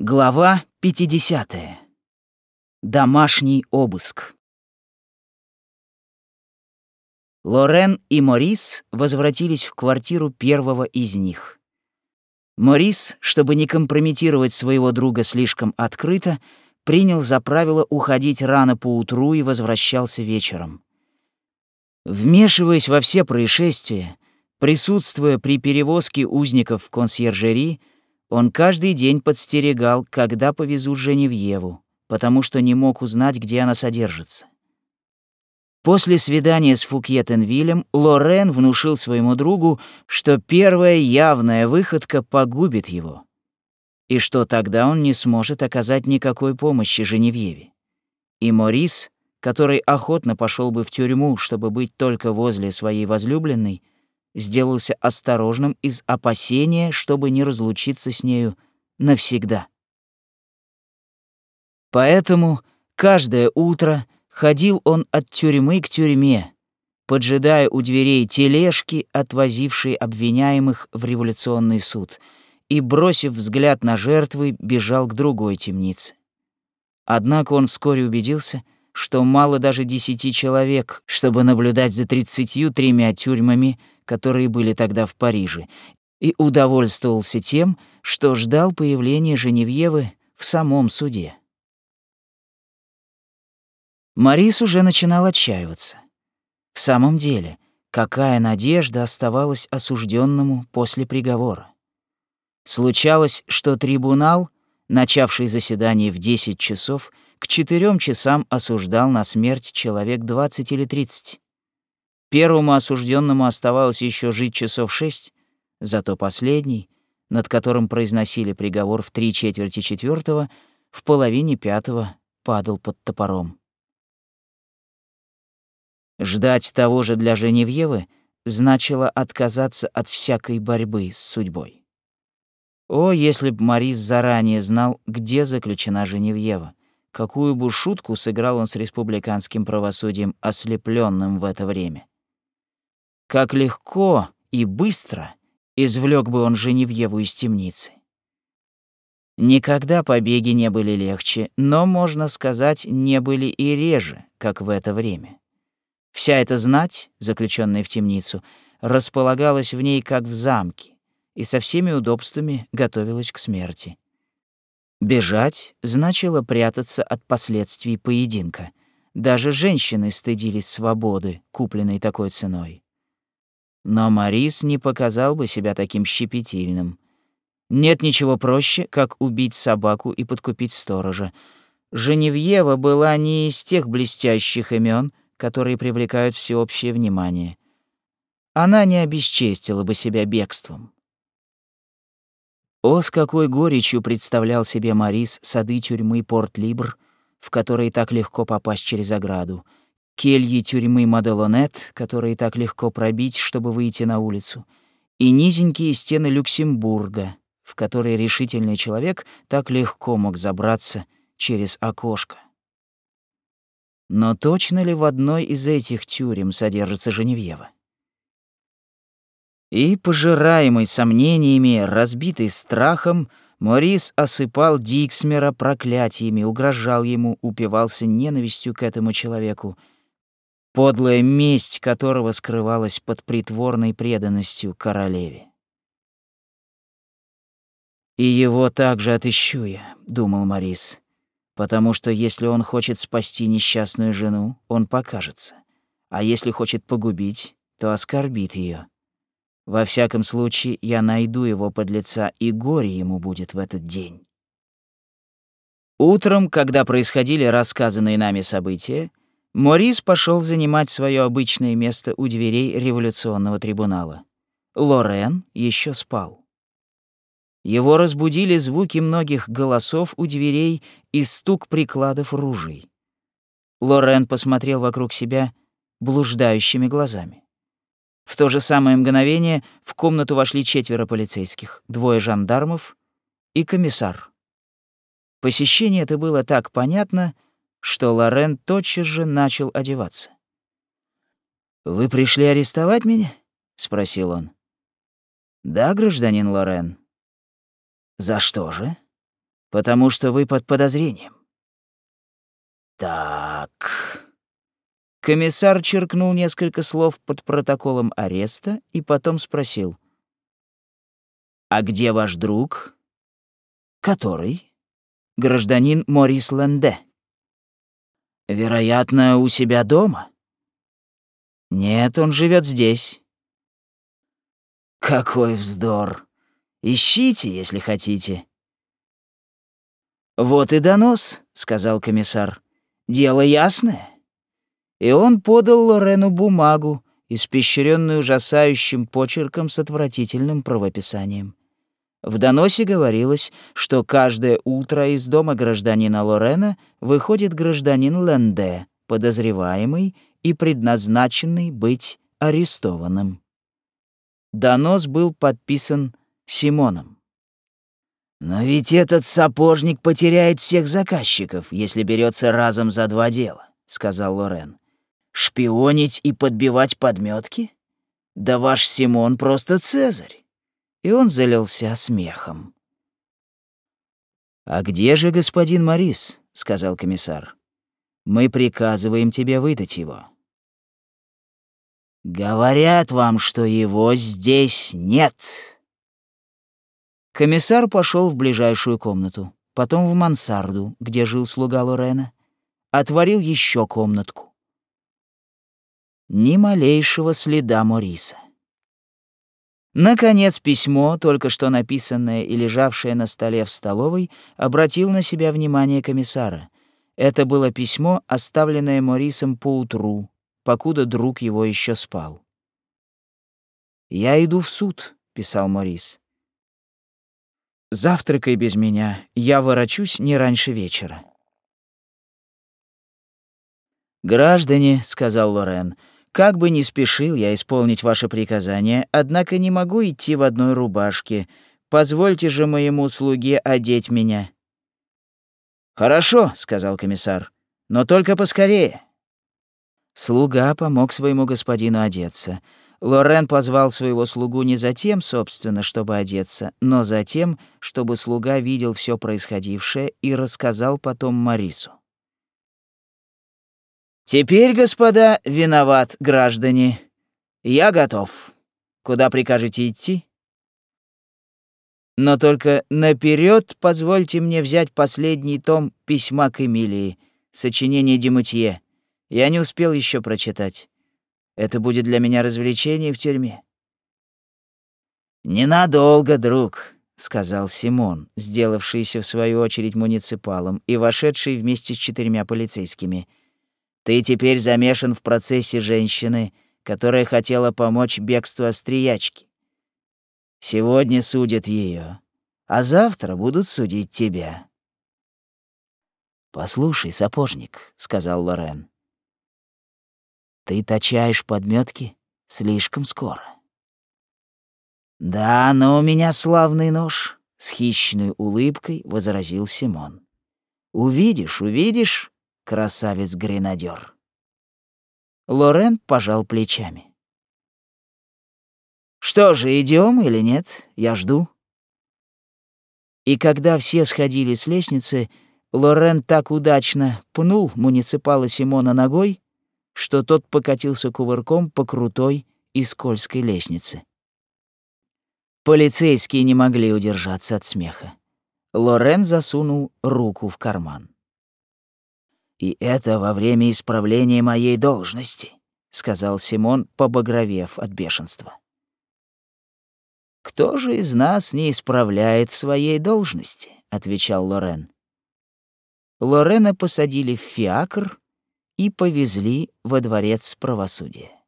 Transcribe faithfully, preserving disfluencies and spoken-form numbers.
Глава пятидесятая. Домашний обыск. Лорен и Морис возвратились в квартиру первого из них. Морис, чтобы не компрометировать своего друга слишком открыто, принял за правило уходить рано поутру и возвращался вечером. Вмешиваясь во все происшествия, присутствуя при перевозке узников в консьержери, он каждый день подстерегал, когда повезут Женевьеву, потому что не мог узнать, где она содержится. После свидания с Фукье-Тенвилем Лорен внушил своему другу, что первая явная выходка погубит его, и что тогда он не сможет оказать никакой помощи Женевьеве. И Морис, который охотно пошел бы в тюрьму, чтобы быть только возле своей возлюбленной, сделался осторожным из опасения, чтобы не разлучиться с нею навсегда. Поэтому каждое утро ходил он от тюрьмы к тюрьме, поджидая у дверей тележки, отвозившей обвиняемых в революционный суд, и, бросив взгляд на жертвы, бежал к другой темнице. Однако он вскоре убедился, что мало даже десяти человек, чтобы наблюдать за тридцатью тремя тюрьмами, которые были тогда в Париже, и удовольствовался тем, что ждал появления Женевьевы в самом суде. Морис уже начинал отчаиваться. В самом деле, какая надежда оставалась осужденному после приговора? Случалось, что трибунал, начавший заседание в десять часов, к четырем часам осуждал на смерть человек двадцать или тридцать. Первому осужденному оставалось еще жить часов шесть, зато последний, над которым произносили приговор в три четверти четвертого, в половине пятого падал под топором. Ждать того же для Женевьевы значило отказаться от всякой борьбы с судьбой. О, если б Морис заранее знал, где заключена Женевьева, какую бы шутку сыграл он с республиканским правосудием, ослеплённым в это время. Как легко и быстро извлек бы он Женевьеву из темницы. Никогда побеги не были легче, но, можно сказать, не были и реже, как в это время. Вся эта знать, заключенная в темницу, располагалась в ней как в замке и со всеми удобствами готовилась к смерти. Бежать значило прятаться от последствий поединка. Даже женщины стыдились свободы, купленной такой ценой. Но Морис не показал бы себя таким щепетильным. Нет ничего проще, как убить собаку и подкупить сторожа. Женевьева была не из тех блестящих имен, которые привлекают всеобщее внимание. Она не обесчестила бы себя бегством. О, с какой горечью представлял себе Морис сады тюрьмы Порт-Либр, в которые так легко попасть через ограду, кельи тюрьмы Маделонет, которые так легко пробить, чтобы выйти на улицу, и низенькие стены Люксембурга, в которые решительный человек так легко мог забраться через окошко. Но точно ли в одной из этих тюрем содержится Женевьева? И, пожираемый сомнениями, разбитый страхом, Морис осыпал Диксмера проклятиями, угрожал ему, упивался ненавистью к этому человеку, подлая месть которого скрывалась под притворной преданностью королеве. «И его также отыщу я», — думал Морис, «потому что если он хочет спасти несчастную жену, он покажется, а если хочет погубить, то оскорбит ее. Во всяком случае, я найду его подлеца, и горе ему будет в этот день». Утром, когда происходили рассказанные нами события, Морис пошел занимать свое обычное место у дверей революционного трибунала. Лорен еще спал. Его разбудили звуки многих голосов у дверей и стук прикладов ружей. Лорен посмотрел вокруг себя блуждающими глазами. В то же самое мгновение в комнату вошли четверо полицейских, двое жандармов и комиссар. Посещение это было так понятно, что Лорен тотчас же начал одеваться. «Вы пришли арестовать меня?» — спросил он. «Да, гражданин Лорен». «За что же?» потому что вы под подозрением». «Так...» Комиссар черкнул несколько слов под протоколом ареста и потом спросил. «А где ваш друг?» «Который?» «Гражданин Морис Ленде». «Вероятно, у себя дома?» «Нет, он живет здесь». «Какой вздор! Ищите, если хотите». «Вот и донос», — сказал комиссар. «Дело ясное». И он подал Лорену бумагу, испещренную ужасающим почерком с отвратительным правописанием. В доносе говорилось, что каждое утро из дома гражданина Лорена выходит гражданин Ленде, подозреваемый и предназначенный быть арестованным. Донос был подписан Симоном. «Но ведь этот сапожник потеряет всех заказчиков, если берется разом за два дела», — сказал Лорен. «Шпионить и подбивать подметки? Да ваш Симон просто Цезарь!» И он залился смехом. «А где же господин Морис?» — сказал комиссар. «Мы приказываем тебе выдать его». «Говорят вам, что его здесь нет». Комиссар пошел в ближайшую комнату, потом в мансарду, где жил слуга Лорена, отворил еще комнатку. Ни малейшего следа Мориса. Наконец письмо, только что написанное и лежавшее на столе в столовой, обратил на себя внимание комиссара. Это было письмо, оставленное Морисом поутру, покуда друг его еще спал. «Я иду в суд», — писал Морис. «Завтракай без меня, я ворочусь не раньше вечера». «Граждане», — сказал Лорен, — «как бы ни спешил я исполнить ваше приказание, однако не могу идти в одной рубашке. Позвольте же моему слуге одеть меня». «Хорошо», — сказал комиссар, — «но только поскорее». Слуга помог своему господину одеться. Лорен позвал своего слугу не за тем, собственно, чтобы одеться, но за тем, чтобы слуга видел все происходившее и рассказал потом Морису. «Теперь, господа, виноват, граждане. Я готов. Куда прикажете идти? Но только наперед позвольте мне взять последний том письма к Эмилии, сочинение Демутье. Я не успел еще прочитать. Это будет для меня развлечение в тюрьме». «Ненадолго, друг», — сказал Симон, сделавшийся в свою очередь муниципалом и вошедший вместе с четырьмя полицейскими. «Ты теперь замешан в процессе женщины, которая хотела помочь бегству австриячки. Сегодня судят ее, а завтра будут судить тебя». «Послушай, сапожник», — сказал Лорен, — «ты точаешь подметки слишком скоро». «Да, но у меня славный нож», — с хищной улыбкой возразил Симон. «Увидишь, увидишь, красавец-гренадер». Лорен пожал плечами. «Что же, идем или нет? Я жду». И когда все сходили с лестницы, Лорен так удачно пнул муниципала Симона ногой, что тот покатился кувырком по крутой и скользкой лестнице. Полицейские не могли удержаться от смеха. Лорен засунул руку в карман. «И это во время исправления моей должности», — сказал Симон, побагровев от бешенства. «Кто же из нас не исправляет своей должности?» — отвечал Лорен. Лорена посадили в фиакр и повезли во дворец правосудия.